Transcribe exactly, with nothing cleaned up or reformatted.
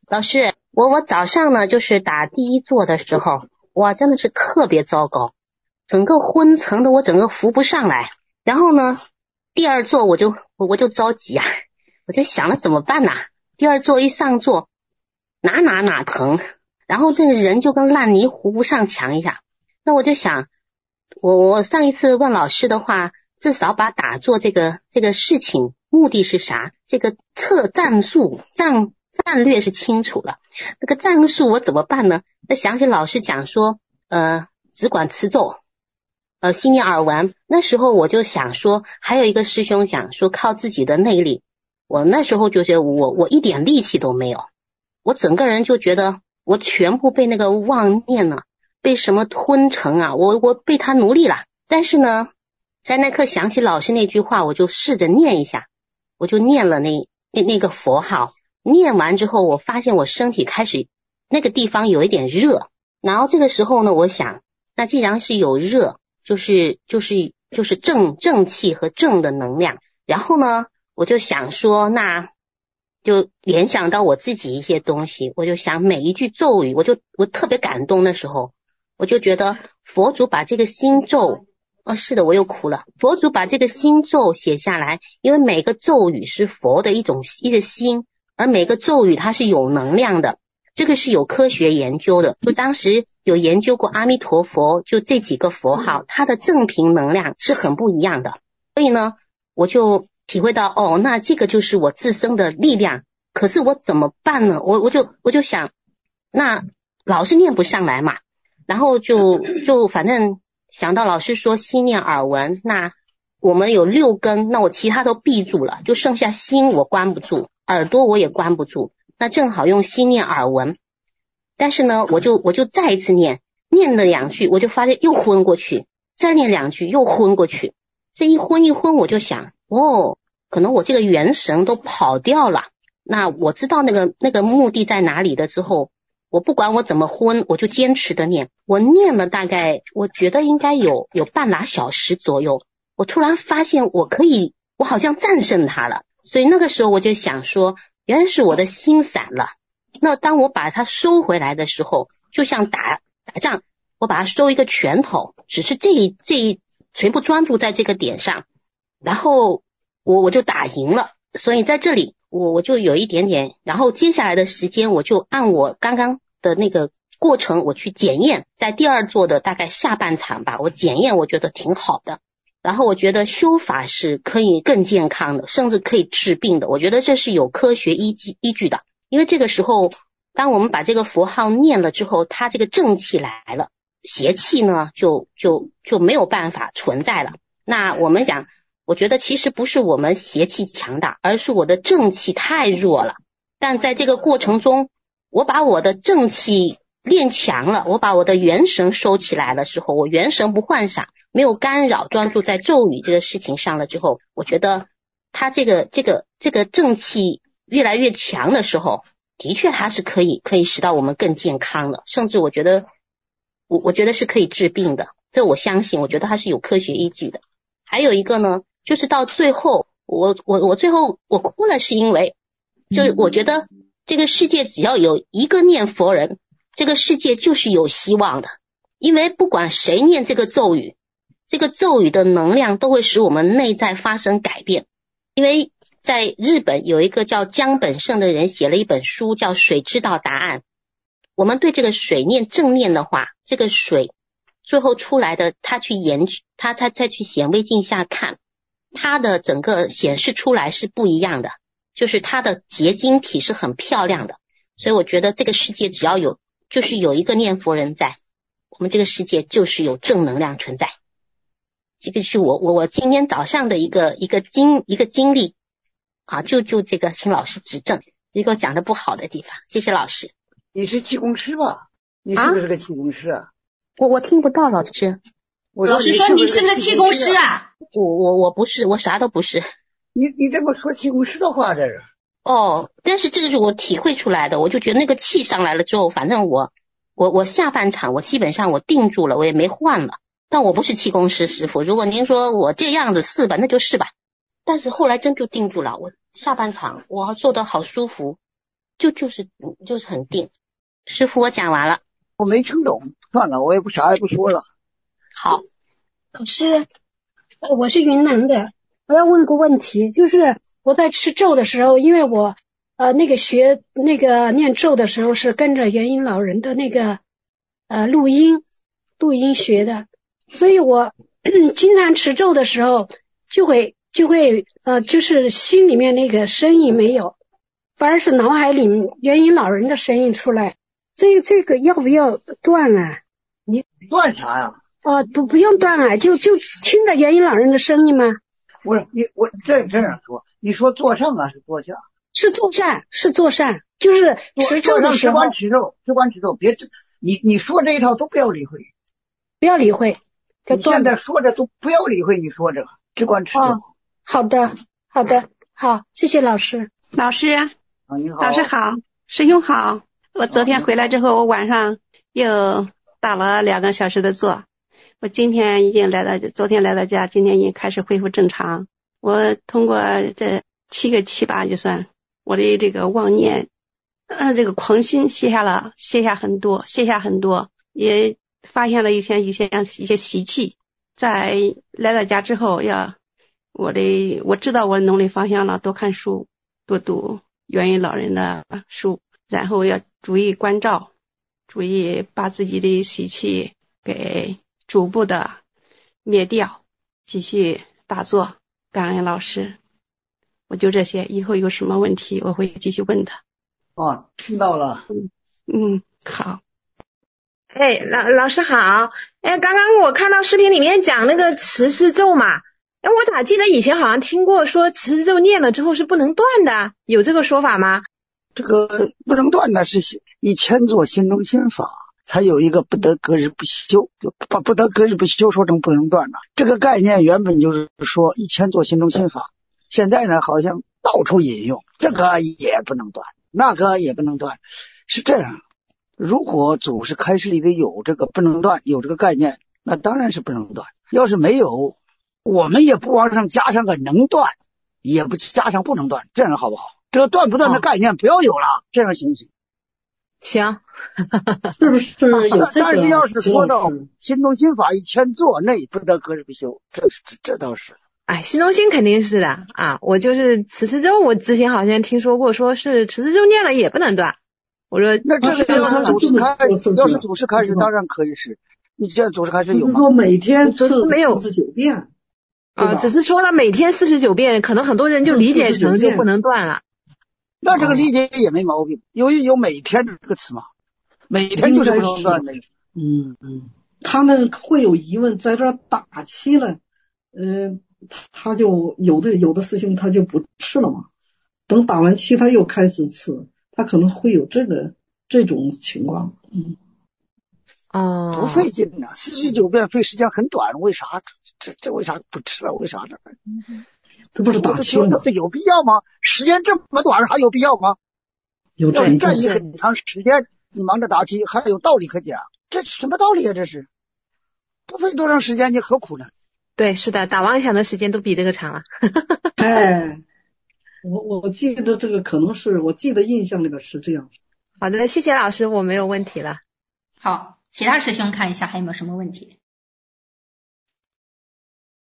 老师，我我早上呢就是打第一坐的时候，哇，真的是特别糟糕，整个昏沉的我整个扶不上来。然后呢，第二坐我就我我就着急啊，我就想了怎么办呐、啊？第二坐一上座，哪哪哪疼，然后这个人就跟烂泥糊不上墙一样。那我就想，我我上一次问老师的话，至少把打坐这个这个事情目的是啥？这个策战术战战略是清楚了，那个战术我怎么办呢？那想起老师讲说，呃，只管持咒，呃，心念耳闻。那时候我就想说，还有一个师兄讲说靠自己的内力，我那时候就觉得我我一点力气都没有，我整个人就觉得我全部被那个妄念呢、啊，被什么吞成啊，我我被他奴隶了。但是呢，在那刻想起老师那句话，我就试着念一下，我就念了那那那个佛号。念完之后，我发现我身体开始那个地方有一点热，然后这个时候呢，我想，那既然是有热，就是就是就是正正气和正的能量。然后呢，我就想说，那就联想到我自己一些东西，我就想每一句咒语，我就我特别感动的时候，我就觉得佛祖把这个心咒，哦，是的，我又哭了。佛祖把这个心咒写下来，因为每个咒语是佛的一种一个心。而每个咒语它是有能量的，这个是有科学研究的，就当时有研究过阿弥陀佛，就这几个佛号它的正频能量是很不一样的。所以呢，我就体会到，哦，那这个就是我自身的力量。可是我怎么办呢？我我就我就想，那老是念不上来嘛，然后就就反正想到老师说心念耳闻，那我们有六根，那我其他都闭住了，就剩下心我关不住，耳朵我也关不住，那正好用心念耳闻。但是呢，我就我就再一次念，念了两句，我就发现又昏过去，再念两句又昏过去。这一昏一昏，我就想，哦，可能我这个元神都跑掉了。那我知道那个那个目的在哪里的之后，我不管我怎么昏，我就坚持的念。我念了大概，我觉得应该有有半拉小时左右，我突然发现我可以，我好像战胜它了。所以那个时候我就想说，原来是我的心散了。那当我把它收回来的时候，就像打打仗，我把它收一个拳头，只是这一这一全部专注在这个点上，然后我我就打赢了。所以在这里我我就有一点点，然后接下来的时间我就按我刚刚的那个过程我去检验，在第二座的大概下半场吧，我检验我觉得挺好的。然后我觉得修法是可以更健康的，甚至可以治病的，我觉得这是有科学依据依据的。因为这个时候当我们把这个佛号念了之后，它这个正气来了，邪气呢就就就没有办法存在了。那我们讲，我觉得其实不是我们邪气强大，而是我的正气太弱了。但在这个过程中，我把我的正气练强了，我把我的元神收起来的时候，我元神不涣散，没有干扰，专注在咒语这个事情上了之后，我觉得他这个这个这个正气越来越强的时候，的确它是可以可以使到我们更健康的，甚至我觉得我我觉得是可以治病的，这我相信，我觉得它是有科学依据的。还有一个呢，就是到最后我我我最后我哭了，是因为就我觉得这个世界只要有一个念佛人，这个世界就是有希望的。因为不管谁念这个咒语，这个咒语的能量都会使我们内在发生改变。因为在日本有一个叫江本胜的人写了一本书叫《水知道答案》，我们对这个水念正念的话，这个水最后出来的，他去研究，他再再去显微镜下看，它的整个显示出来是不一样的，就是它的结晶体是很漂亮的。所以我觉得这个世界只要有就是有一个念佛人在，我们这个世界就是有正能量存在。这个是我我我今天早上的一个一个经一个经历啊，就就这个请老师指正一个讲的不好的地方，谢谢老师。 你是气功师吧？你是不是个气功师啊？ 我我听不到老师。 老师说你是不是气功师啊？ 我我我不是，我啥都不是。 你你这么说气功师的话，这是。 哦，但是这个是我体会出来的，我就觉得那个气上来了之后，反正我我我下半场我基本上我定住了，我也没换了。但我不是气功师师傅，如果您说我这样子是吧，那就是吧。但是后来真就定住了，我下半场我做得好舒服， 就就是就是很定。师傅，我讲完了。 我没听懂，算了，我也不啥也不说了。 好， 老师，呃，我是云南的，我要问个问题，就是我在吃咒的时候，因为我呃那个学那个念咒的时候是跟着元音老人的那个呃录音录音学的，所以我经常持咒的时候就会就会呃就是心里面那个声音没有，反而是脑海里元音老人的声音出来。这这个要不要断啊？你断啥呀？ 哦，不不用断啊，就就听着元音老人的声音吗？ 不是你我这这样说，你说坐上啊是坐下？ 是坐上，是坐上，就是持咒的时候。 只管持咒，只管持咒，别你你说这一套都不要理会， 不要理会。 你现在说着都不要理会，你说这个只管持咒。 哦，好的，好的，好，谢谢老师。 老师， 啊，你好， 老师好，师兄好。我昨天回来之后，我晚上又打了两个小时的坐。我今天已经来到，昨天来到家，今天已经开始恢复正常。我通过这七个七吧，就算我的这个妄念，呃，这个狂心卸下了，卸下很多，卸下很多，也发现了一些一些一些习气。在来到家之后，要我的我知道我努力方向了，多看书，多读元音老人的书，然后要注意关照，注意把自己的习气给逐步的灭掉，继续打坐。感恩老师，我就这些，以后有什么问题我会继续问他。 哦，听到了。 嗯嗯，好。 哎，老老师好。哎，刚刚我看到视频里面讲那个持世咒嘛，哎，我咋记得以前好像听过说持世咒念了之后是不能断的，有这个说法吗？ 这个不能断的是以前做心中心法，才有一个不得隔日不休，就把不得隔日不休说成不能断了。这个概念原本就是说以前做心中心法，现在呢好像到处引用，这个也不能断，那个也不能断，是这样。如果祖师开示里头有这个不能断，有这个概念，那当然是不能断。要是没有，我们也不往上加上个能断，也不加上不能断，这样好不好？这个断不断的概念不要有了，这样行不行？ 行。 是不是有这个？ 但是要是说到心中心法以前做内不得隔日不休，这这这倒是。 哎，心中心肯定是的啊！我就是持世咒，我之前好像听说过，说是持世咒念了也不能断。我说那这个要是祖师开，要是祖师开始，当然可以是。你现在祖师开始有吗？ 就是说每天吃没有四十九遍啊，只是说了每天四十九遍，可能很多人就理解成就不能断了。 那这个理解也没毛病，有有每天这个词吗？每天就是不能断的。 嗯嗯，他们会有疑问，在这儿打气了，嗯、呃，他就有的有的师兄他就不吃了嘛，等打完气他又开始吃，他可能会有这个这种情况。嗯， 哦， 不费劲呐、啊，四十九遍费时间很短，为啥这这为啥不吃了？为啥呢？ 这不是打气吗？ 这有必要吗？时间这么短，还有必要吗？ 有要是占一很长时间，你忙着打气，还有道理可讲。这什么道理啊？这是不费多长时间，你何苦呢？ 对，是的，打妄想的时间都比这个长了。 哎，我我记得这个可能是我记得印象里边是这样。 好的，谢谢老师，我没有问题了。 好，其他师兄看一下还有没有什么问题。